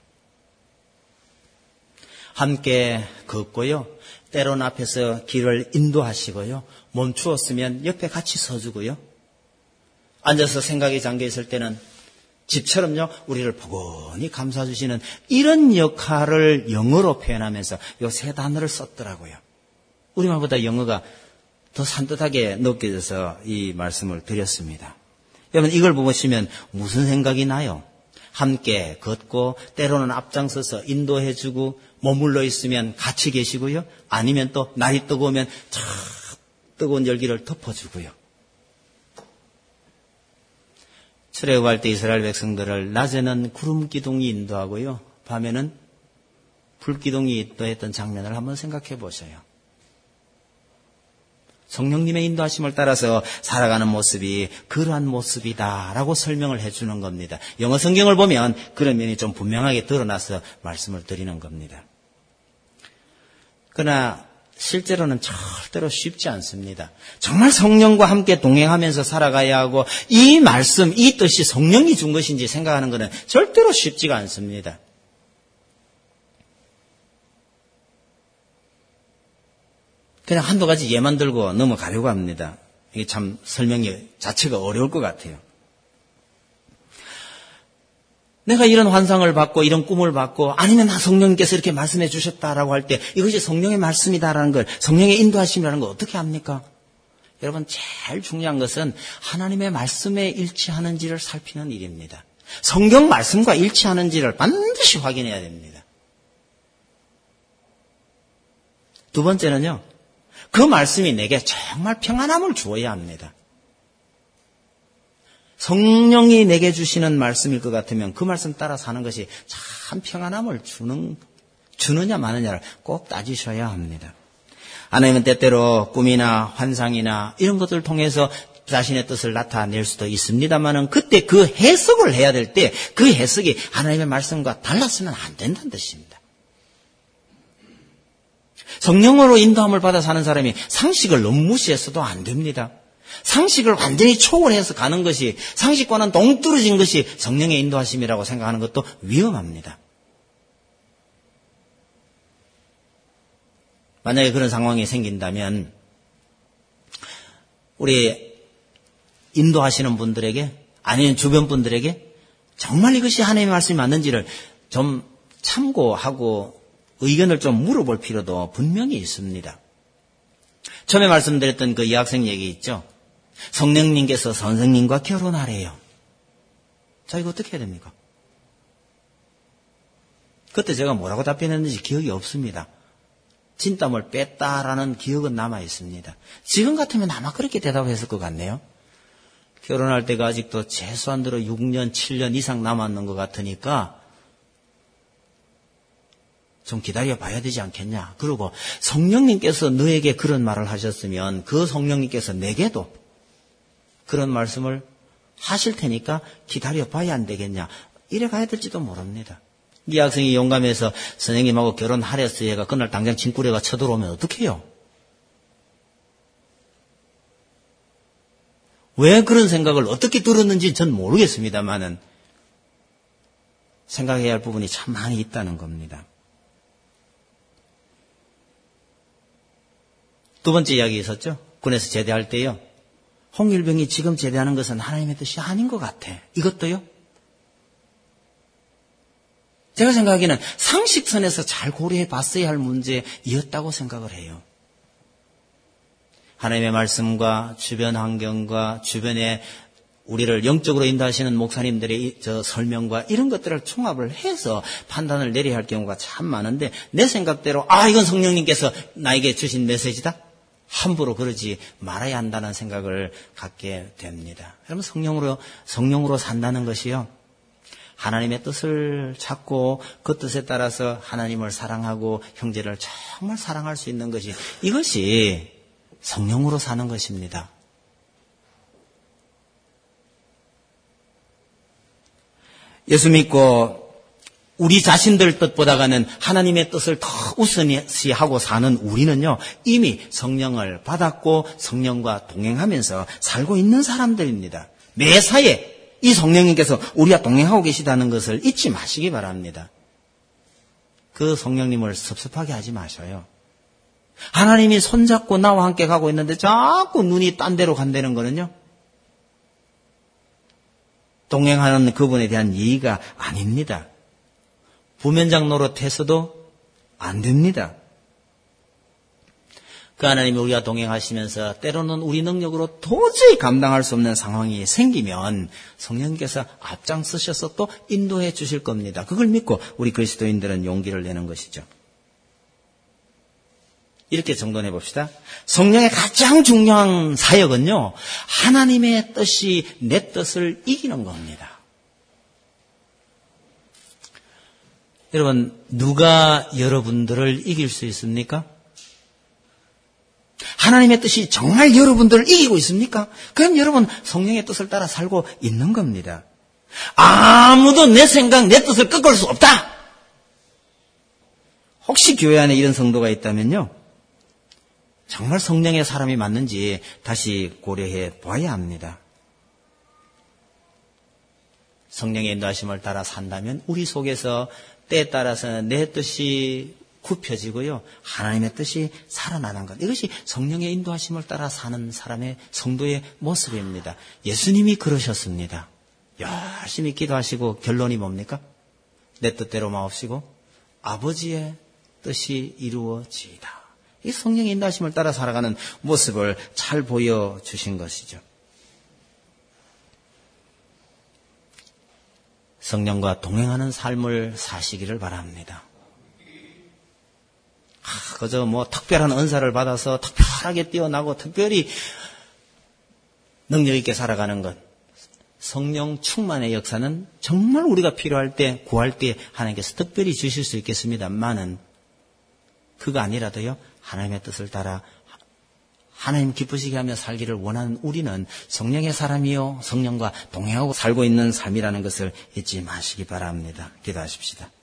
함께 걷고요, 때로는 앞에서 길을 인도하시고요, 멈추었으면 옆에 같이 서주고요, 앉아서 생각에 잠겨 있을 때는 집처럼요, 우리를 포근히 감싸주시는 이런 역할을 영어로 표현하면서 요 세 단어를 썼더라고요. 우리말보다 영어가 더 산뜻하게 느껴져서 이 말씀을 드렸습니다. 여러분, 이걸 보시면 무슨 생각이 나요? 함께 걷고 때로는 앞장서서 인도해주고 머물러 있으면 같이 계시고요, 아니면 또 날이 뜨거우면 쫙 뜨거운 열기를 덮어주고요. 출애굽할 때 이스라엘 백성들을 낮에는 구름 기둥이 인도하고요, 밤에는 불 기둥이 인도했던 장면을 한번 생각해 보셔요. 성령님의 인도하심을 따라서 살아가는 모습이 그러한 모습이다라고 설명을 해주는 겁니다. 영어 성경을 보면 그런 면이 좀 분명하게 드러나서 말씀을 드리는 겁니다. 그러나 실제로는 절대로 쉽지 않습니다. 정말 성령과 함께 동행하면서 살아가야 하고 이 말씀, 이 뜻이 성령이 준 것인지 생각하는 것은 절대로 쉽지가 않습니다. 그냥 한두 가지 예만 들고 넘어가려고 합니다. 이게 참 설명이 자체가 어려울 것 같아요. 내가 이런 환상을 받고 이런 꿈을 받고 아니면 나 성령님께서 이렇게 말씀해 주셨다라고 할 때 이것이 성령의 말씀이다라는 걸, 성령의 인도하심이라는 걸 어떻게 합니까? 여러분, 제일 중요한 것은 하나님의 말씀에 일치하는지를 살피는 일입니다. 성경 말씀과 일치하는지를 반드시 확인해야 됩니다. 두 번째는요, 그 말씀이 내게 정말 평안함을 주어야 합니다. 성령이 내게 주시는 말씀일 것 같으면 그 말씀 따라 사는 것이 참 평안함을 주는, 주느냐 마느냐를 꼭 따지셔야 합니다. 하나님은 때때로 꿈이나 환상이나 이런 것들을 통해서 자신의 뜻을 나타낼 수도 있습니다만은 그때 그 해석을 해야 될 때 그 해석이 하나님의 말씀과 달랐으면 안 된다는 뜻입니다. 성령으로 인도함을 받아 사는 사람이 상식을 너무 무시해서도 안 됩니다. 상식을 완전히 초월해서 가는 것이, 상식과는 동떨어진 것이 성령의 인도하심이라고 생각하는 것도 위험합니다. 만약에 그런 상황이 생긴다면 우리 인도하시는 분들에게, 아니면 주변 분들에게 정말 이것이 하나님의 말씀이 맞는지를 좀 참고하고 의견을 좀 물어볼 필요도 분명히 있습니다. 처음에 말씀드렸던 그 여학생 얘기 있죠. 성령님께서 선생님과 결혼하래요. 자, 이거 어떻게 해야 됩니까? 그때 제가 뭐라고 답변했는지 기억이 없습니다. 진땀을 뺐다라는 기억은 남아 있습니다. 지금 같으면 아마 그렇게 대답했을 것 같네요. 결혼할 때가 아직도 최소한대로 육 년, 칠 년 이상 남았는 것 같으니까 좀 기다려 봐야 되지 않겠냐. 그리고 성령님께서 너에게 그런 말을 하셨으면 그 성령님께서 내게도 그런 말씀을 하실 테니까 기다려 봐야 안 되겠냐. 이래 가야 될지도 모릅니다. 이 학생이 용감해서 선생님하고 결혼하랬어 얘가 그날 당장 진구레가 쳐들어오면 어떡해요? 왜 그런 생각을 어떻게 들었는지 전 모르겠습니다만은 생각해야 할 부분이 참 많이 있다는 겁니다. 두 번째 이야기 있었죠? 군에서 제대할 때요. 홍일병이 지금 제대하는 것은 하나님의 뜻이 아닌 것 같아. 이것도요. 제가 생각하기에는 상식선에서 잘 고려해 봤어야 할 문제였다고 생각을 해요. 하나님의 말씀과 주변 환경과 주변에 우리를 영적으로 인도하시는 목사님들의 저 설명과 이런 것들을 총합을 해서 판단을 내려야 할 경우가 참 많은데 내 생각대로 아 이건 성령님께서 나에게 주신 메시지다. 함부로 그러지 말아야 한다는 생각을 갖게 됩니다. 여러분 성령으로 성령으로 산다는 것이요. 하나님의 뜻을 찾고 그 뜻에 따라서 하나님을 사랑하고 형제를 정말 사랑할 수 있는 것이 이것이 성령으로 사는 것입니다. 예수 믿고 우리 자신들 뜻보다는 하나님의 뜻을 더 우선시하고 사는 우리는요. 이미 성령을 받았고 성령과 동행하면서 살고 있는 사람들입니다. 매사에 이 성령님께서 우리와 동행하고 계시다는 것을 잊지 마시기 바랍니다. 그 성령님을 섭섭하게 하지 마셔요. 하나님이 손잡고 나와 함께 가고 있는데 자꾸 눈이 딴 데로 간다는 거는요. 동행하는 그분에 대한 예의가 아닙니다. 부면장 노릇해서도 안 됩니다. 그 하나님이 우리와 동행하시면서 때로는 우리 능력으로 도저히 감당할 수 없는 상황이 생기면 성령님께서 앞장서셔서 또 인도해 주실 겁니다. 그걸 믿고 우리 그리스도인들은 용기를 내는 것이죠. 이렇게 정돈해 봅시다. 성령의 가장 중요한 사역은요. 하나님의 뜻이 내 뜻을 이기는 겁니다. 여러분 누가 여러분들을 이길 수 있습니까? 하나님의 뜻이 정말 여러분들을 이기고 있습니까? 그럼 여러분 성령의 뜻을 따라 살고 있는 겁니다. 아무도 내 생각, 내 뜻을 꺾을 수 없다. 혹시 교회 안에 이런 성도가 있다면요. 정말 성령의 사람이 맞는지 다시 고려해 봐야 합니다. 성령의 인도하심을 따라 산다면 우리 속에서 때에 따라서는 내 뜻이 굽혀지고요. 하나님의 뜻이 살아나는 것. 이것이 성령의 인도하심을 따라 사는 사람의 성도의 모습입니다. 예수님이 그러셨습니다. 열심히 기도하시고 결론이 뭡니까? 내 뜻대로 마옵시고 아버지의 뜻이 이루어지이다. 이 성령의 인도하심을 따라 살아가는 모습을 잘 보여주신 것이죠. 성령과 동행하는 삶을 사시기를 바랍니다. 아, 그저 뭐 특별한 은사를 받아서 특별하게 뛰어나고 특별히 능력 있게 살아가는 것. 성령 충만의 역사는 정말 우리가 필요할 때, 구할 때 하나님께서 특별히 주실 수 있겠습니다만은 그거 아니라도요. 하나님의 뜻을 따라 하나님 기쁘시게 하며 살기를 원하는 우리는 성령의 사람이요. 성령과 동행하고 살고 있는 삶이라는 것을 잊지 마시기 바랍니다. 기도하십시다.